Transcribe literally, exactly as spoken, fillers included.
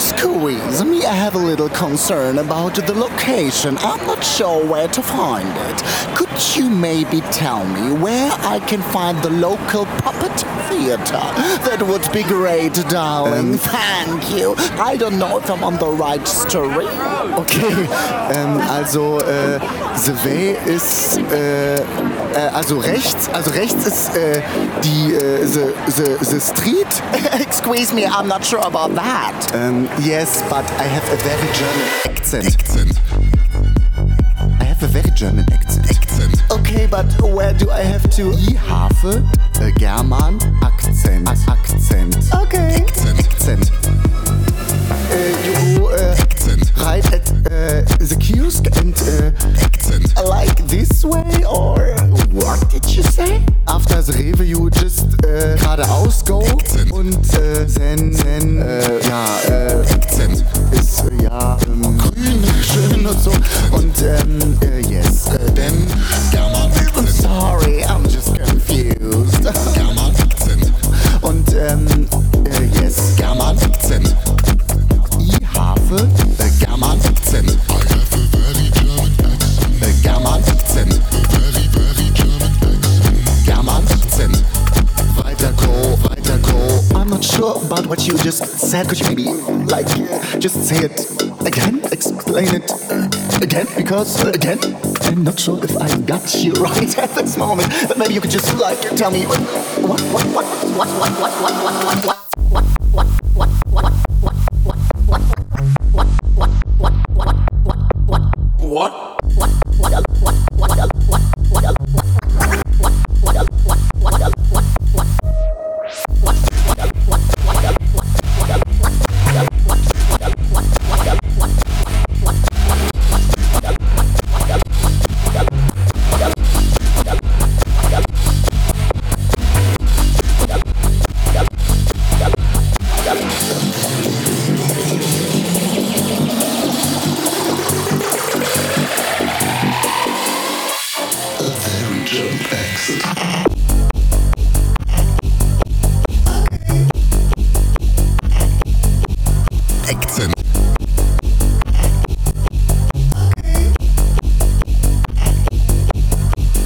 Excuse me, I have a little concern about the location. I'm not sure where to find it. Could you maybe tell me where I can find the local puppet theater? That would be great, darling. Ähm. Thank you. I don't know if I'm on the right street. Okay, ähm, also äh, the way ist, äh, äh, also rechts, also rechts ist äh, die, äh, the, the, the street. Excuse me, I'm not sure about that. Ähm, yes, but I have a very German accent. Accent. I have a very German accent. Accent. Okay, but where do I have to? Ich habe a German accent. A accent. Okay. Accent. Accent. Uh, you go uh, Accent. right at uh, the kiosk and uh, Accent. Like this way, or what did you say? after the Rewe you just uh, geradeaus go Accent. und uh, then, then uh, ja, uh, Accent. ist uh, ja ähm, grün, schön und so und ähm, uh, yes, uh, then German I'm Accent. sorry, I'm just confused. German Accent. und ähm, uh, yes, German Accent. ich habe A German Accent. I have a very German accent. A German Accent. A very, very German accent. German Accent. weiter go, weiter go. I'm not sure about what you just said. Could you maybe, like, just say it again? Explain it again? Because, again, I'm not sure if I got you right at this moment. But maybe you could just, like, tell me what, what, what, what, what, what, what, what, what, what,